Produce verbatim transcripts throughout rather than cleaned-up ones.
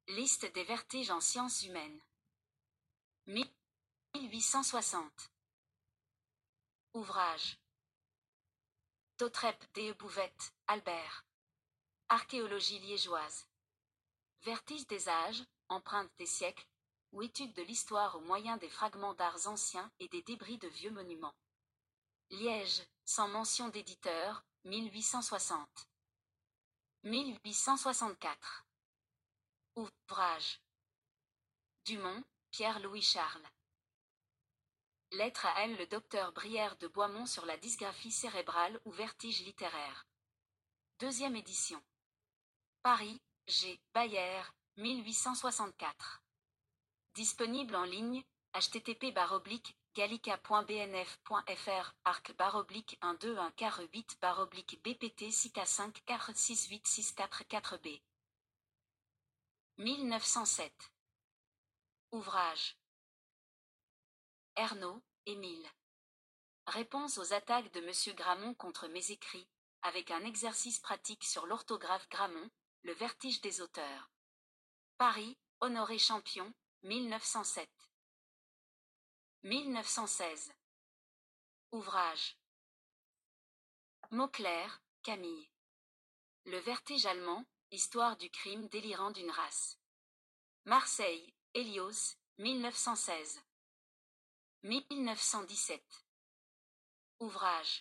Liste des vertiges en sciences humaines. mille huit cent soixante. Ouvrages. Tautrep de Bouvette, Albert. Archéologie liégeoise. Vertige des âges, empreinte des siècles, ou étude de l'histoire au moyen des fragments d'arts anciens et des débris de vieux monuments. Liège, sans mention d'éditeur, mille huit cent soixante. mille huit cent soixante-quatre. Ouvrage. Dumont, Pierre-Louis Charles. Lettre à elle le docteur Brière de Boismont sur la dysgraphie cérébrale ou vertige littéraire. Deuxième édition. Paris, G. Bayer, mille huit cent soixante-quatre. Disponible en ligne, h t t p barre oblique gallica point b n f point f r, arc barre oblique un deux un carré huit barre oblique b p t six k cinq quatre six huit six quatre quatre b. mille neuf cent sept. Ouvrage. Ernaud, Émile. Réponse aux attaques de Monsieur Gramont contre mes écrits, avec un exercice pratique sur l'orthographe Gramont, le vertige des auteurs. Paris, Honoré Champion, mille neuf cent sept. mille neuf cent seize. Ouvrage. Mauclerc, Camille. Le vertige allemand, histoire du crime délirant d'une race. Marseille, Hélios, mille neuf cent seize. mille neuf cent dix-sept. Ouvrage.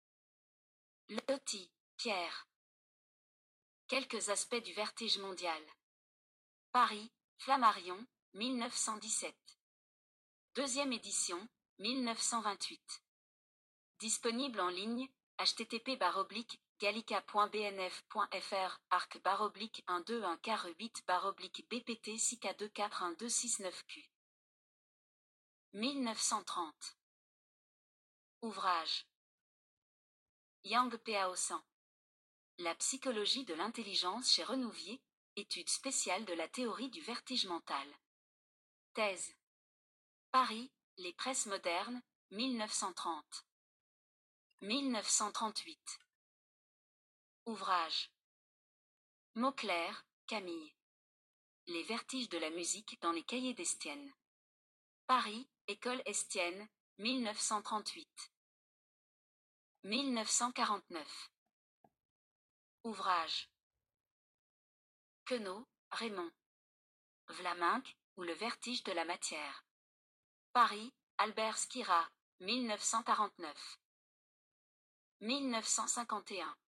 Loti, Pierre. Quelques aspects du vertige mondial. Paris, Flammarion, mille neuf cent dix-sept. Deuxième édition, mille neuf cent vingt-huit. Disponible en ligne, h t t p barre oblique gallica point b n f point f r, arc barre oblique un deux un carré huit barre oblique b p t six k deux quatre un deux six neuf q. mille neuf cent trente. Ouvrage. Yang Pao San. La psychologie de l'intelligence chez Renouvier, étude spéciale de la théorie du vertige mental. Thèse. Paris, Les Presses modernes, mille neuf cent trente. mille neuf cent trente-huit. Ouvrage. Mauclerc, Camille. Les vertiges de la musique dans les cahiers d'Estienne. Paris, École Estienne, mille neuf cent trente-huit. mille neuf cent quarante-neuf. Ouvrage. Queneau, Raymond. Vlaminck, ou le vertige de la matière. Paris, Albert Schira, mille neuf cent quarante-neuf. mille neuf cent cinquante et un.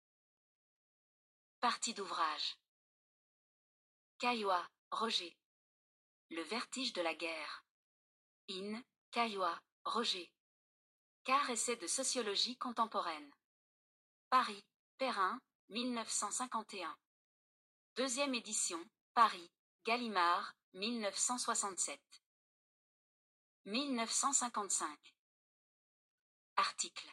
Partie d'ouvrage. Caillois, Roger. Le vertige de la guerre. In, Caillois, Roger. Car essai de sociologie contemporaine. Paris, Perrin, mille neuf cent cinquante et un. Deuxième édition, Paris, Gallimard, mille neuf cent soixante-sept. mille neuf cent cinquante-cinq. Article.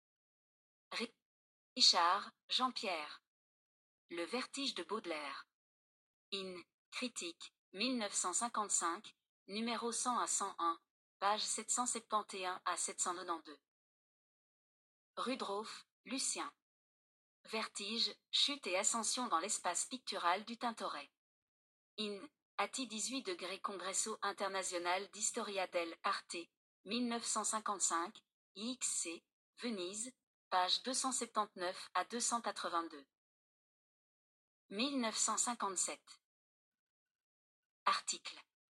Richard, Jean-Pierre. Le vertige de Baudelaire. In, Critique, mille neuf cent cinquante-cinq, numéro cent à cent un, page sept cent soixante et un à sept cent quatre-vingt-douze. Rudroff, Lucien. Vertige, chute et ascension dans l'espace pictural du Tintoret. In, Atti dix-huit degrés Congresso International d'Historia dell'Arte, mille neuf cent cinquante-cinq, I X C, Venise, page deux cent soixante-dix-neuf à deux cent quatre-vingt-deux. mille neuf cent cinquante-sept. Article.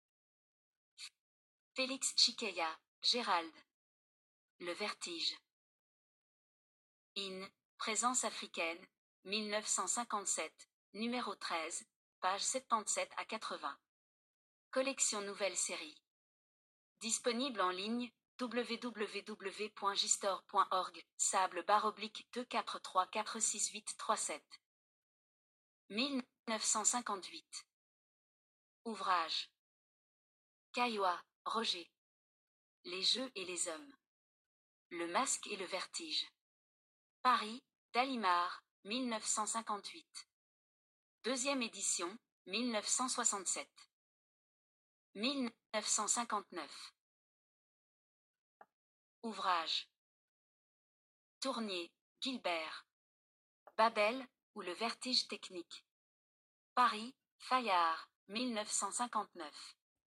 Félix Chiqueya, Gérald. Le vertige. In, Présence africaine, mille neuf cent cinquante-sept, numéro treize, page soixante-dix-sept à quatre-vingts. Collection nouvelle série. Disponible en ligne, w w w point gistor point org, sable barre oblique deux quatre trois quatre six huit trois sept. mille neuf cent cinquante-huit. Ouvrage. Caillois, Roger. Les jeux et les hommes. Le masque et le vertige. Paris, Gallimard, mille neuf cent cinquante-huit. Deuxième édition, mille neuf cent soixante-sept. mille neuf cent cinquante-neuf. Ouvrage. Tournier, Gilbert. Babel, ou le vertige technique. Paris, Fayard, mille neuf cent cinquante-neuf.